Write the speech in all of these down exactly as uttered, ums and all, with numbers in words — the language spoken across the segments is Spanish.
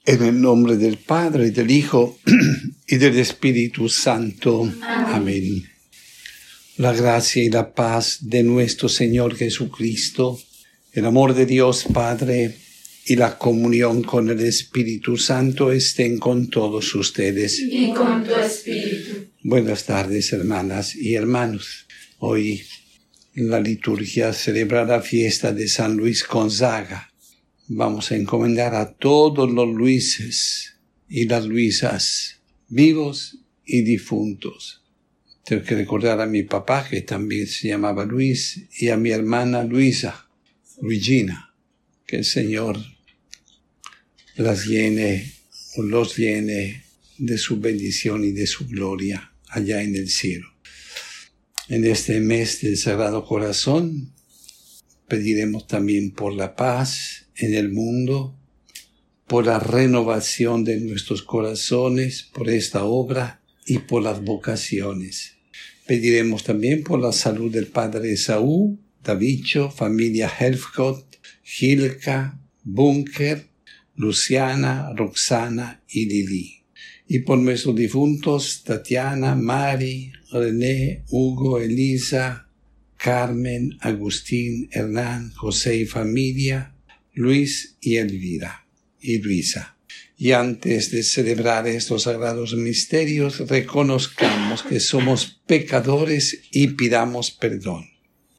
En el nombre del Padre, del Hijo y del Espíritu Santo. Amén. Amén. La gracia y la paz de nuestro Señor Jesucristo, el amor de Dios Padre y la comunión con el Espíritu Santo estén con todos ustedes. Y con tu espíritu. Buenas tardes, hermanas y hermanos. Hoy la liturgia celebra la fiesta de San Luis Gonzaga. Vamos a encomendar a todos los Luises y las Luisas, vivos y difuntos. Tengo que recordar a mi papá, que también se llamaba Luis, y a mi hermana Luisa, Luigina. Que el Señor las llene, o los llene de su bendición y de su gloria allá en el cielo. En este mes del Sagrado Corazón pediremos también por la paz en el mundo, por la renovación de nuestros corazones, por esta obra y por las vocaciones. Pediremos también por la salud del padre Esaú, Davicho, familia Helfgott, Gilka, Bunker, Luciana, Roxana y Lili. Y por nuestros difuntos, Tatiana, Mari, René, Hugo, Elisa, Carmen, Agustín, Hernán, José y familia, Luis y Elvira y Luisa. Y antes de celebrar estos sagrados misterios, reconozcamos que somos pecadores y pidamos perdón.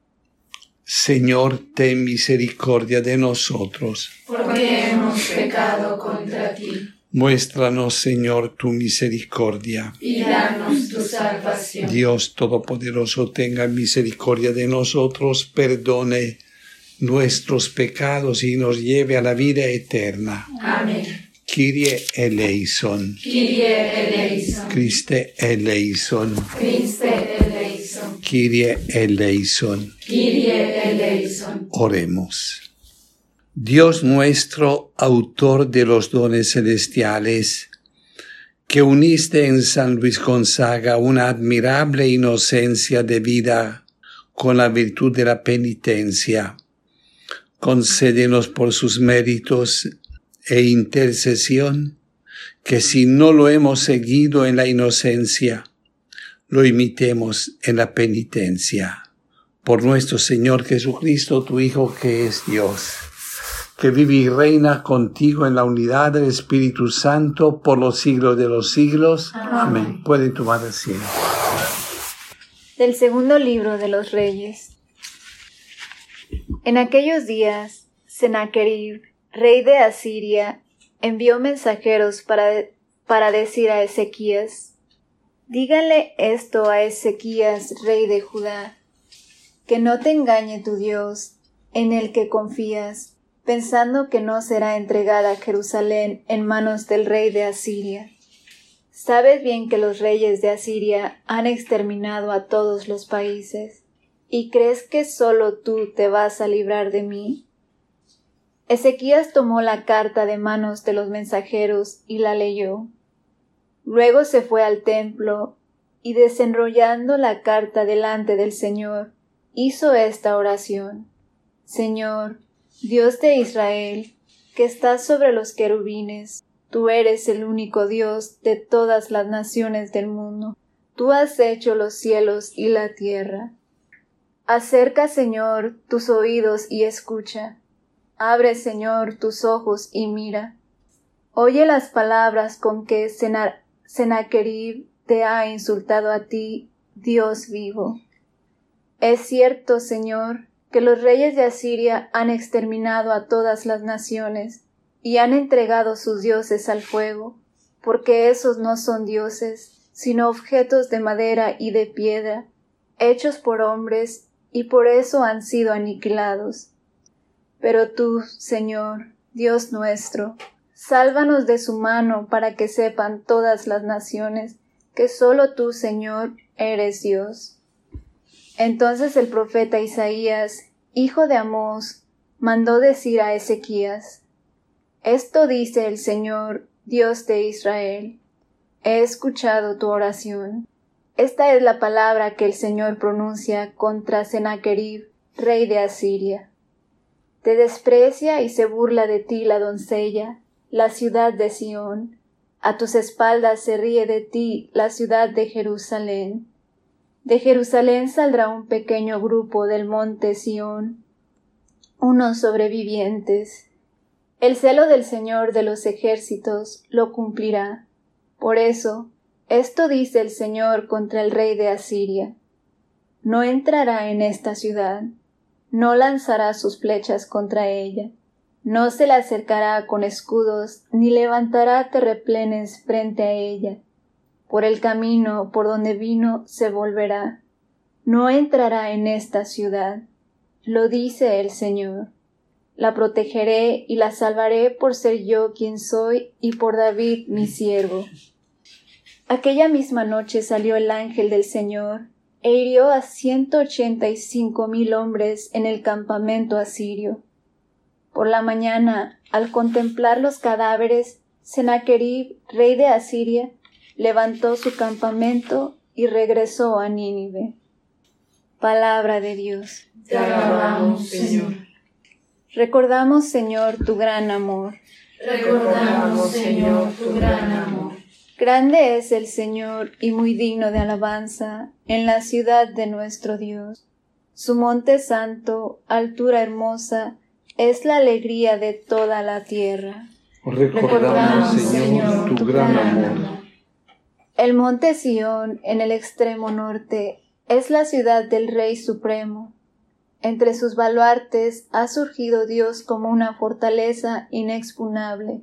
Señor, ten misericordia de nosotros, porque hemos pecado contra ti. Muéstranos, Señor, tu misericordia. Y danos tu salvación. Dios Todopoderoso, tenga misericordia de nosotros, perdone nuestros pecados y nos lleve a la vida eterna. Amén. Kyrie eleison. Kyrie eleison. Christe eleison. Christe eleison. Kyrie eleison. Kyrie eleison. Oremos. Dios nuestro, autor de los dones celestiales, que uniste en San Luis Gonzaga una admirable inocencia de vida con la virtud de la penitencia, concédenos por sus méritos e intercesión, que si no lo hemos seguido en la inocencia, lo imitemos en la penitencia. Por nuestro Señor Jesucristo, tu Hijo, que es Dios, que vive y reina contigo en la unidad del Espíritu Santo por los siglos de los siglos. Amén. Amén. Pueden tomar asiento. Del segundo libro de los Reyes. En aquellos días, Sennacherib, rey de Asiria, envió mensajeros para, para decir a Ezequías: díganle esto a Ezequías, rey de Judá, que no te engañe tu Dios, en el que confías, pensando que no será entregada Jerusalén en manos del rey de Asiria. Sabes bien que los reyes de Asiria han exterminado a todos los países, ¿y crees que solo tú te vas a librar de mí? Ezequías tomó la carta de manos de los mensajeros y la leyó. Luego se fue al templo y, desenrollando la carta delante del Señor, hizo esta oración: Señor, Dios de Israel, que estás sobre los querubines, tú eres el único Dios de todas las naciones del mundo. Tú has hecho los cielos y la tierra. Acerca, Señor, tus oídos y escucha. Abre, Señor, tus ojos y mira. Oye las palabras con que Sennacherib te ha insultado a ti, Dios vivo. Es cierto, Señor, que los reyes de Asiria han exterminado a todas las naciones y han entregado sus dioses al fuego, porque esos no son dioses, sino objetos de madera y de piedra, hechos por hombres, y por eso han sido aniquilados. Pero tú, Señor, Dios nuestro, sálvanos de su mano para que sepan todas las naciones que solo tú, Señor, eres Dios. Entonces el profeta Isaías, hijo de Amós, mandó decir a Ezequías: Esto dice el Señor, Dios de Israel: He escuchado tu oración. Esta es la palabra que el Señor pronuncia contra Sennacherib, rey de Asiria. Te desprecia y se burla de ti la doncella, la ciudad de Sión. A tus espaldas se ríe de ti la ciudad de Jerusalén. De Jerusalén saldrá un pequeño grupo del monte Sión, unos sobrevivientes. El celo del Señor de los ejércitos lo cumplirá. Por eso, esto dice el Señor contra el rey de Asiria: no entrará en esta ciudad, no lanzará sus flechas contra ella, no se la acercará con escudos, ni levantará terraplenes frente a ella. Por el camino por donde vino se volverá, no entrará en esta ciudad, lo dice el Señor. La protegeré y la salvaré por ser yo quien soy y por David mi siervo. Aquella misma noche salió el ángel del Señor e hirió a ciento ochenta y cinco mil hombres en el campamento asirio. Por la mañana, al contemplar los cadáveres, Sennacherib, rey de Asiria, levantó su campamento y regresó a Nínive. Palabra de Dios. Te alabamos, Señor. Recordamos, Señor, tu gran amor. Recordamos, Señor, tu gran amor. Grande es el Señor y muy digno de alabanza en la ciudad de nuestro Dios. Su monte santo, altura hermosa, es la alegría de toda la tierra. Recordamos, Señor, tu gran amor. El monte Sión, en el extremo norte, es la ciudad del Rey Supremo. Entre sus baluartes ha surgido Dios como una fortaleza inexpugnable.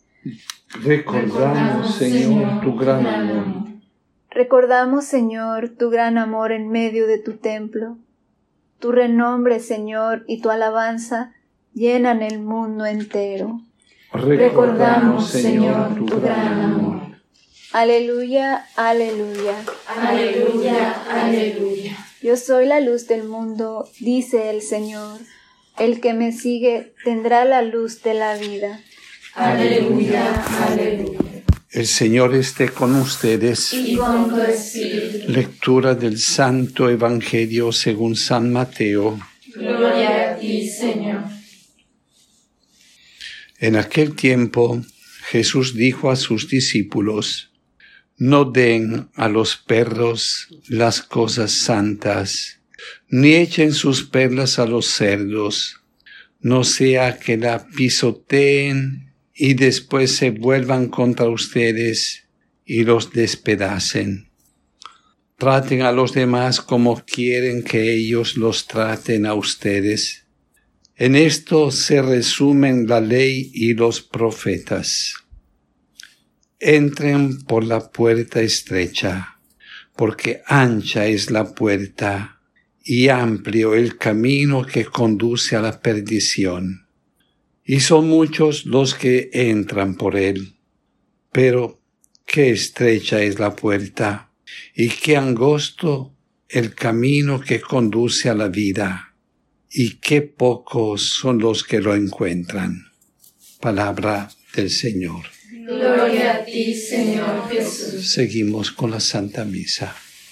Recordamos, Señor, tu gran amor. Recordamos, Señor, tu gran amor en medio de tu templo. Tu renombre, Señor, y tu alabanza llenan el mundo entero. Recordamos, Señor, tu gran amor. Aleluya, aleluya. Aleluya, aleluya. Yo soy la luz del mundo, dice el Señor. El que me sigue tendrá la luz de la vida. Aleluya, aleluya. El Señor esté con ustedes. Y con tu espíritu. Lectura del Santo Evangelio según San Mateo. Gloria a ti, Señor. En aquel tiempo, Jesús dijo a sus discípulos: no den a los perros las cosas santas, ni echen sus perlas a los cerdos, no sea que la pisoteen y después se vuelvan contra ustedes y los despedacen. Traten a los demás como quieren que ellos los traten a ustedes. En esto se resumen la ley y los profetas. Entren por la puerta estrecha, porque ancha es la puerta y amplio el camino que conduce a la perdición. Y son muchos los que entran por él. Pero qué estrecha es la puerta y qué angosto el camino que conduce a la vida, y qué pocos son los que lo encuentran. Palabra del Señor. Gloria a ti, Señor Jesús. Seguimos con la Santa Misa.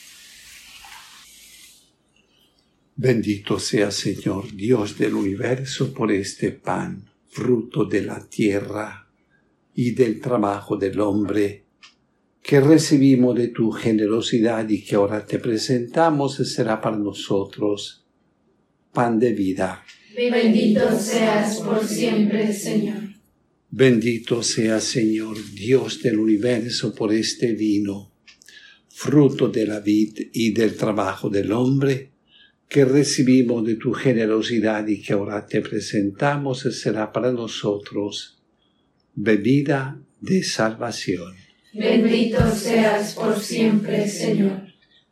Bendito sea, Señor, Dios del universo, por este pan, fruto de la tierra y del trabajo del hombre, que recibimos de tu generosidad y que ahora te presentamos, será para nosotros pan de vida. Bendito seas por siempre, Señor. Bendito sea, Señor, Dios del universo, por este vino, fruto de la vid y del trabajo del hombre, que recibimos de tu generosidad y que ahora te presentamos, será para nosotros bebida de salvación. Bendito seas por siempre, Señor.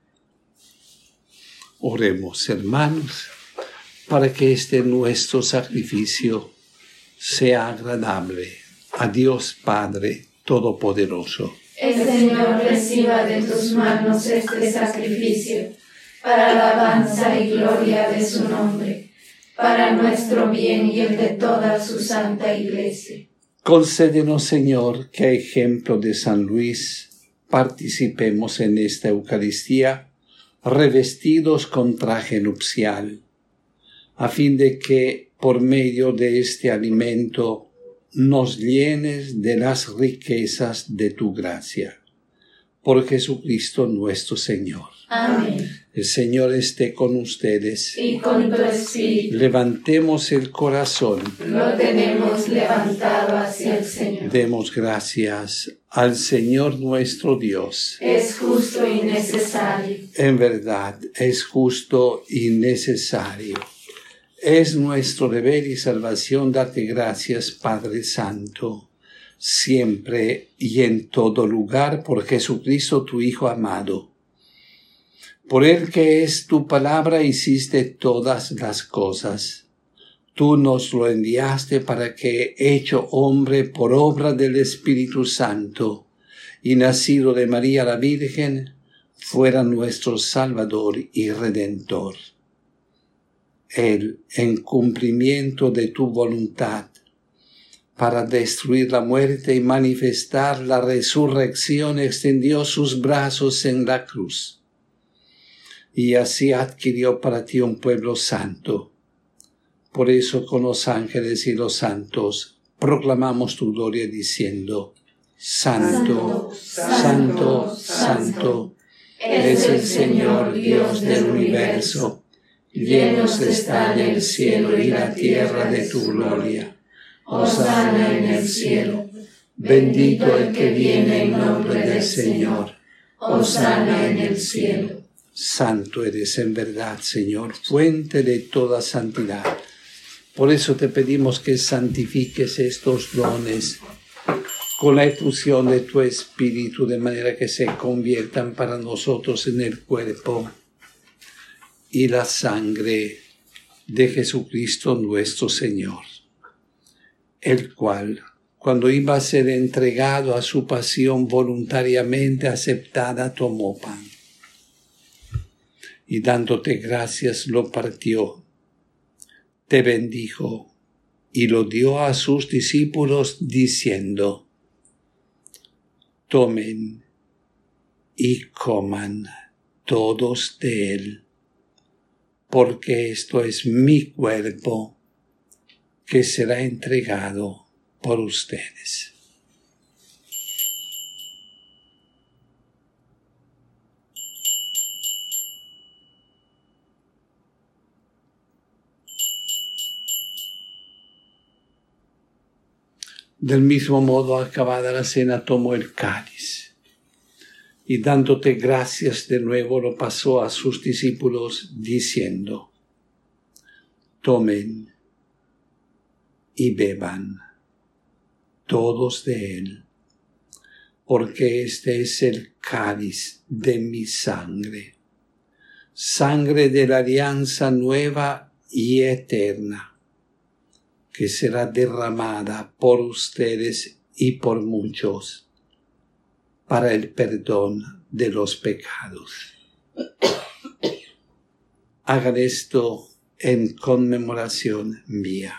Oremos, hermanos, para que este nuestro sacrificio sea agradable a Dios Padre Todopoderoso. El Señor reciba de tus manos este sacrificio, para alabanza y gloria de su nombre, para nuestro bien y el de toda su santa Iglesia. Concédenos, Señor, que a ejemplo de San Luis participemos en esta Eucaristía revestidos con traje nupcial, a fin de que, por medio de este alimento, nos llenes de las riquezas de tu gracia. Por Jesucristo nuestro Señor. Amén. El Señor esté con ustedes. Y con tu espíritu. Levantemos el corazón. Lo tenemos levantado hacia el Señor. Demos gracias al Señor nuestro Dios. Es justo y necesario. En verdad, es justo y necesario. Es nuestro deber y salvación darte gracias, Padre Santo, siempre y en todo lugar, por Jesucristo tu Hijo amado. Por él que es tu palabra hiciste todas las cosas. Tú nos lo enviaste para que, hecho hombre por obra del Espíritu Santo y nacido de María la Virgen, fuera nuestro Salvador y Redentor. Él, en cumplimiento de tu voluntad, para destruir la muerte y manifestar la resurrección, extendió sus brazos en la cruz. Y así adquirió para ti un pueblo santo. Por eso con los ángeles y los santos proclamamos tu gloria diciendo: Santo, Santo, Santo, Santo, es el Señor Dios del universo. Llenos están el cielo y la tierra de tu gloria. Hosana en el cielo. Bendito el que viene en nombre del Señor. Hosana en el cielo. Santo eres en verdad, Señor, fuente de toda santidad. Por eso te pedimos que santifiques estos dones con la efusión de tu Espíritu, de manera que se conviertan para nosotros en el cuerpo y la sangre de Jesucristo nuestro Señor, el cual, cuando iba a ser entregado a su pasión voluntariamente aceptada, tomó pan y dándote gracias lo partió, te bendijo y lo dio a sus discípulos diciendo: Tomen y coman todos de él, porque esto es mi cuerpo que será entregado por ustedes. Del mismo modo, acabada la cena, tomó el cáliz y dándote gracias de nuevo lo pasó a sus discípulos diciendo: Tomen y beban todos de él, porque este es el cáliz de mi sangre, sangre de la alianza nueva y eterna, que será derramada por ustedes y por muchos para el perdón de los pecados. Hagan esto en conmemoración mía.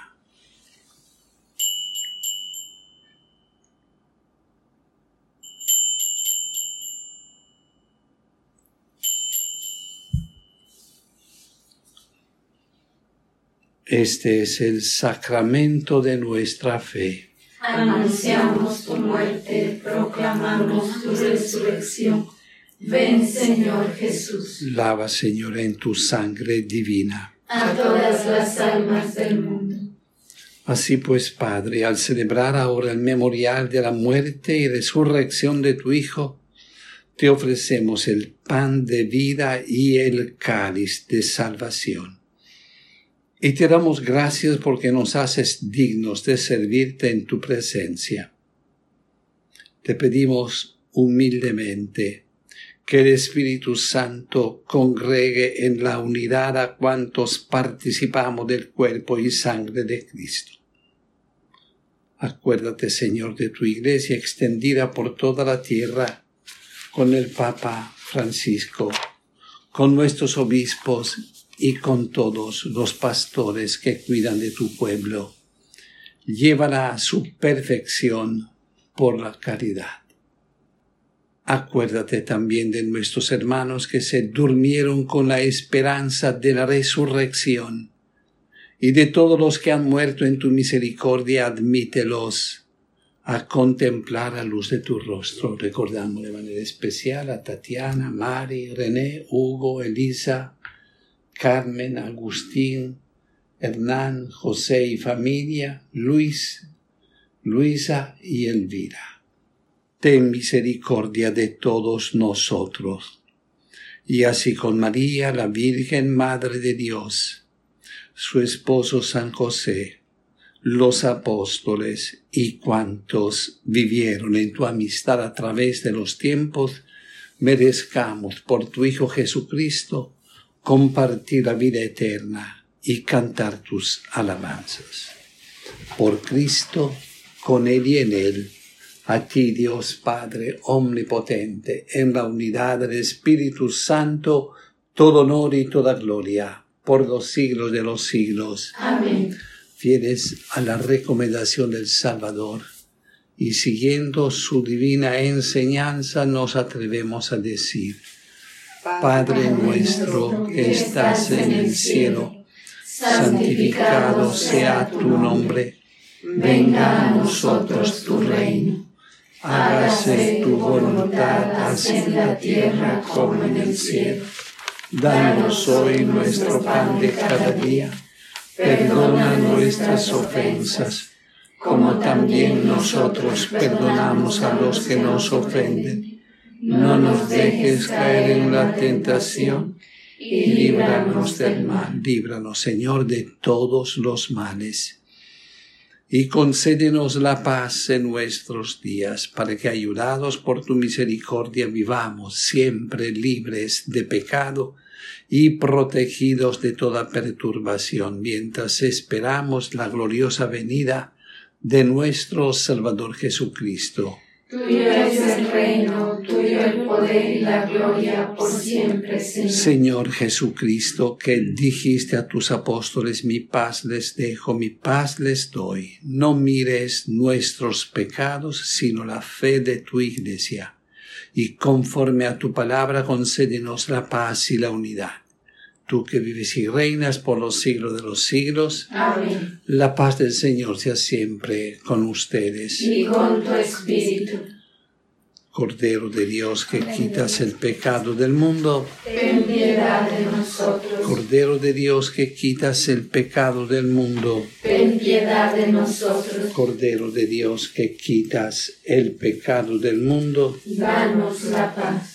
Este es el sacramento de nuestra fe. Anunciamos tu muerte, proclamamos tu resurrección. Ven, Señor Jesús. Lava, Señor, en tu sangre divina a todas las almas del mundo. Así pues, Padre, al celebrar ahora el memorial de la muerte y resurrección de tu Hijo, te ofrecemos el pan de vida y el cáliz de salvación. Y te damos gracias porque nos haces dignos de servirte en tu presencia. Te pedimos humildemente que el Espíritu Santo congregue en la unidad a cuantos participamos del cuerpo y sangre de Cristo. Acuérdate, Señor, de tu Iglesia extendida por toda la tierra, con el Papa Francisco, con nuestros obispos y con todos los pastores que cuidan de tu pueblo. Llévala a su perfección por la caridad. Acuérdate también de nuestros hermanos que se durmieron con la esperanza de la resurrección y de todos los que han muerto en tu misericordia, admítelos a contemplar la luz de tu rostro. Recordamos de manera especial a Tatiana, Mari, René, Hugo, Elisa, Carmen, Agustín, Hernán, José y familia, Luis, Luisa y Elvira. Ten misericordia de todos nosotros. Y así con María, la Virgen Madre de Dios, su esposo San José, los apóstoles y cuantos vivieron en tu amistad a través de los tiempos, merezcamos por tu Hijo Jesucristo compartir la vida eterna y cantar tus alabanzas. Por Cristo, con Él y en Él, a ti, Dios Padre omnipotente, en la unidad del Espíritu Santo, todo honor y toda gloria, por los siglos de los siglos. Amén. Fieles a la recomendación del Salvador y siguiendo su divina enseñanza, nos atrevemos a decir: Padre nuestro que estás en el cielo, santificado sea tu nombre. Venga a nosotros tu reino. Hágase tu voluntad, así en la tierra como en el cielo. Danos hoy nuestro pan de cada día. Perdona nuestras ofensas, como también nosotros perdonamos a los que nos ofenden. No nos dejes caer en la tentación, y líbranos del mal. Líbranos, Señor, de todos los males. Y concédenos la paz en nuestros días, para que, ayudados por tu misericordia, vivamos siempre libres de pecado y protegidos de toda perturbación, mientras esperamos la gloriosa venida de nuestro Salvador Jesucristo. Tuyo es el reino, tuyo el poder y la gloria por siempre, Señor. Señor Jesucristo, que dijiste a tus apóstoles: mi paz les dejo, mi paz les doy. No mires nuestros pecados, sino la fe de tu Iglesia. Y conforme a tu palabra, concédenos la paz y la unidad. Tú que vives y reinas por los siglos de los siglos. Amén. La paz del Señor sea siempre con ustedes. Y con tu espíritu. Cordero de Dios, que quitas el pecado del mundo. Ten piedad de nosotros. Cordero de Dios, que quitas el pecado del mundo. Ten piedad de nosotros. Cordero de Dios, que quitas el pecado del mundo. Danos la paz.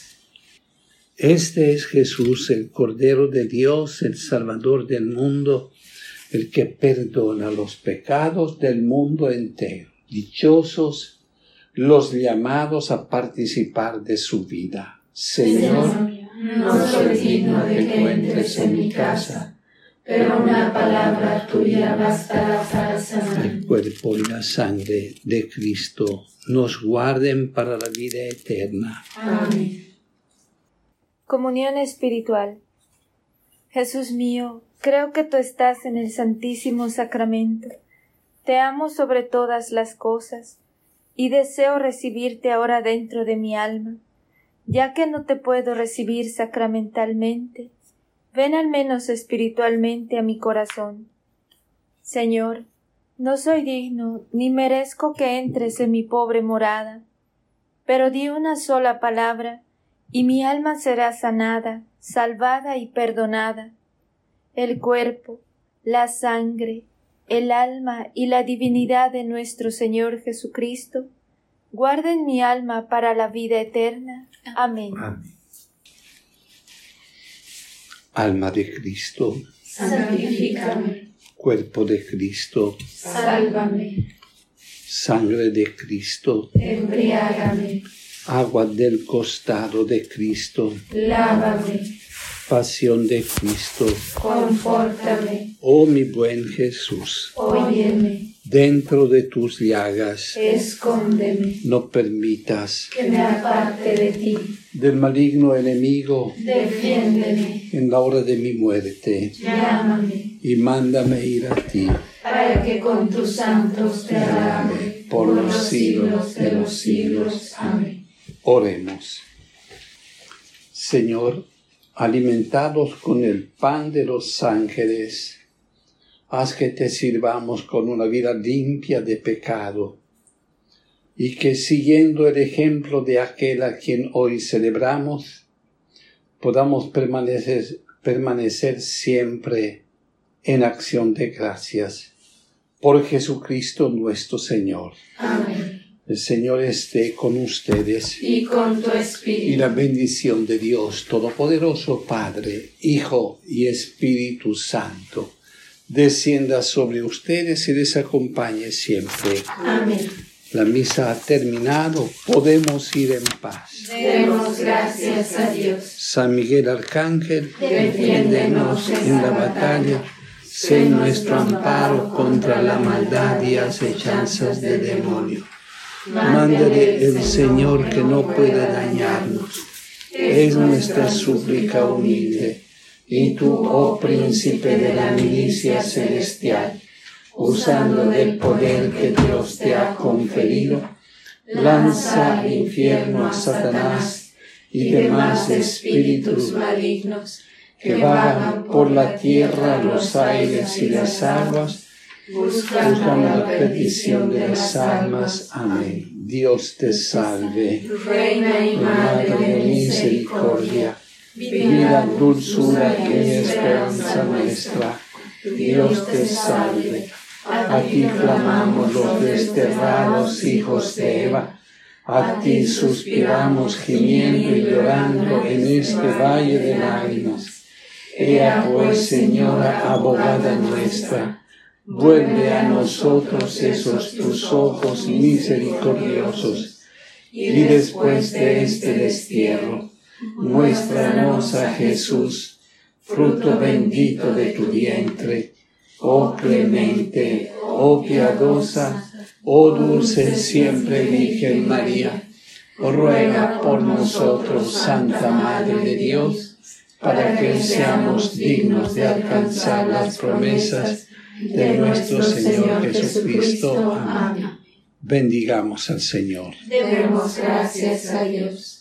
Este es Jesús, el Cordero de Dios, el Salvador del mundo, el que perdona los pecados del mundo entero. Dichosos los llamados a participar de su vida. Señor, no soy digno de que entres en mi casa, pero una palabra tuya bastará para sanar. el cuerpo y la sangre de Cristo nos guarden para la vida eterna. Amén. Comunión espiritual. Jesús mío, creo que tú estás en el Santísimo Sacramento. Te amo sobre todas las cosas y deseo recibirte ahora dentro de mi alma. Ya que no te puedo recibir sacramentalmente, ven al menos espiritualmente a mi corazón. Señor, no soy digno ni merezco que entres en mi pobre morada, pero di una sola palabra y mi alma será sanada, salvada y perdonada. El cuerpo, la sangre, el alma y la divinidad de nuestro Señor Jesucristo guarden mi alma para la vida eterna. Amén. Amén. Alma de Cristo, Santifícame, cuerpo de Cristo, sálvame, sangre de Cristo, embriágame, agua del costado de Cristo, lávame, pasión de Cristo. confórtame, Oh mi buen Jesús, óyeme, dentro de tus llagas escóndeme, no permitas que me aparte de ti, del maligno enemigo defiéndeme, en la hora de mi muerte, llámame, y mándame ir a ti para que con tus santos te alabe por los siglos de los siglos. Amén. Oremos. Señor, alimentados con el pan de los ángeles, haz que te sirvamos con una vida limpia de pecado y que siguiendo el ejemplo de aquel a quien hoy celebramos, podamos permanecer, permanecer siempre en acción de gracias. Por Jesucristo nuestro Señor. Amén. El Señor esté con ustedes. Y con tu espíritu. Y la bendición de Dios Todopoderoso, Padre, Hijo y Espíritu Santo, descienda sobre ustedes y les acompañe siempre. Amén. La misa ha terminado, podemos ir en paz. Demos gracias a Dios. San Miguel Arcángel, defiéndenos en la batalla, sé nuestro amparo contra la maldad y acechanzas del demonio. Mándale el Señor que no puede dañarnos. Es nuestra súplica humilde. Y tú, oh príncipe de la milicia celestial, usando del poder que Dios te ha conferido, lanza al infierno a Satanás y demás espíritus malignos que vagan por la tierra, los aires y las aguas, buscando la perdición de las almas. Amén. Dios te salve, Reina y Madre de misericordia, vida, dulzura y esperanza nuestra. Dios te salve. A ti clamamos los desterrados hijos de Eva. A ti suspiramos gimiendo y llorando en este valle de lágrimas. Ea pues, Señora, abogada nuestra, vuelve a nosotros esos tus ojos misericordiosos, y después de este destierro, muéstranos a Jesús, fruto bendito de tu vientre, oh clemente, oh piadosa, oh dulce siempre Virgen María. Ruega por nosotros, Santa Madre de Dios, para que seamos dignos de alcanzar las promesas de nuestro Señor Jesucristo. Amén. Bendigamos al Señor. Demos gracias a Dios.